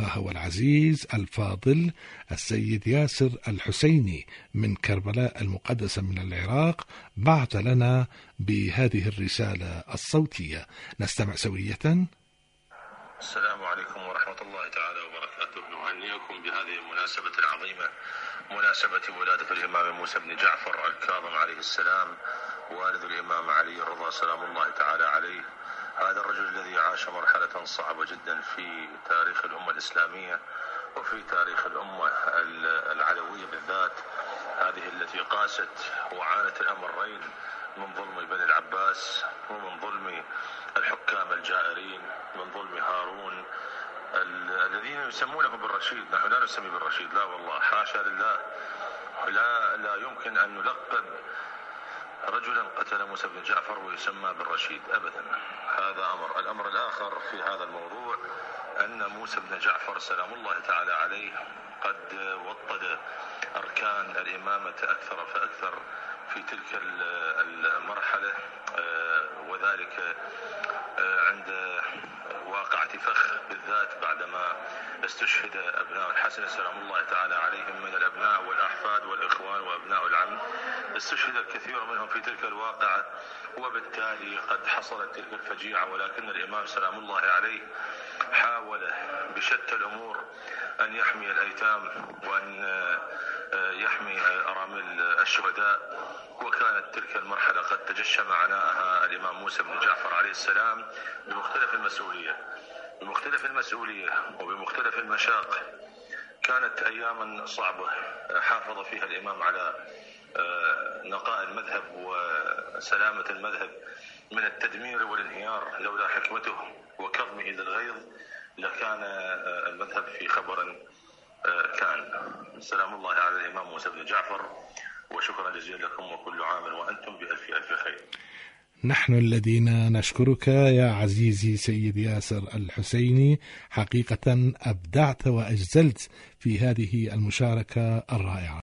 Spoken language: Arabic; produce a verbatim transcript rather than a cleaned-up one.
وها هو العزيز الفاضل السيد ياسر الحسيني من كربلاء المقدسة من العراق بعث لنا بهذه الرسالة الصوتية، نستمع سوية. السلام عليكم ورحمة الله تعالى وبركاته. نهنئكم بهذه المناسبة العظيمة، مناسبة ولادة الإمام موسى بن جعفر الكاظم عليه السلام، والد الإمام علي رضا سلام الله تعالى عليه. هذا الرجل الذي عاش مرحلة صعبة جدا في تاريخ الأمة الإسلامية وفي تاريخ الأمة العلوية بالذات، هذه التي قاست وعانت الأمرين من ظلم بني العباس ومن ظلم الحكام الجائرين، من ظلم هارون الذين يسمونه بالرشيد. نحن لا نسمي بالرشيد، لا والله، حاشا لله. لا لا يمكن أن نلقب رجلا قتل موسى بن جعفر ويسمى بالرشيد أبدا. هذا أمر. الأمر الآخر في هذا الموضوع أن موسى بن جعفر سلام الله تعالى عليه قد وطد أركان الإمامة أكثر فأكثر في تلك المرحلة، وذلك عند واقعة فخ بالذات بعدما استشهد أبناء الحسن سلام الله تعالى عليهم من الأبناء والأحفاد والإخوان وأبناء العم، استشهد الكثير منهم في تلك الواقعة، وبالتالي قد حصلت تلك الفجيعة. ولكن الإمام سلام الله عليه حاول بشتى الأمور أن يحمي الأيتام وأن يحمي أرامل الشهداء، وكانت تلك المرحلة قد تجشم عناءها الإمام موسى بن جعفر عليه السلام بمختلف المسؤولية بمختلف المسؤولية وبمختلف المشاق. كانت أياما صعبة حافظ فيها الإمام على نقاء المذهب وسلامة المذهب من التدمير والانهيار. لولا حكمته وكظمه للغيظ لكان المذهب في خبر كان. سلام الله على الإمام موسى بن جعفر، وشكرا جزيلا لكم، وكل عام وأنتم بألف ألف خير. نحن الذين نشكرك يا عزيزي سيد ياسر الحسيني، حقيقة أبدعت وأجزلت في هذه المشاركة الرائعة.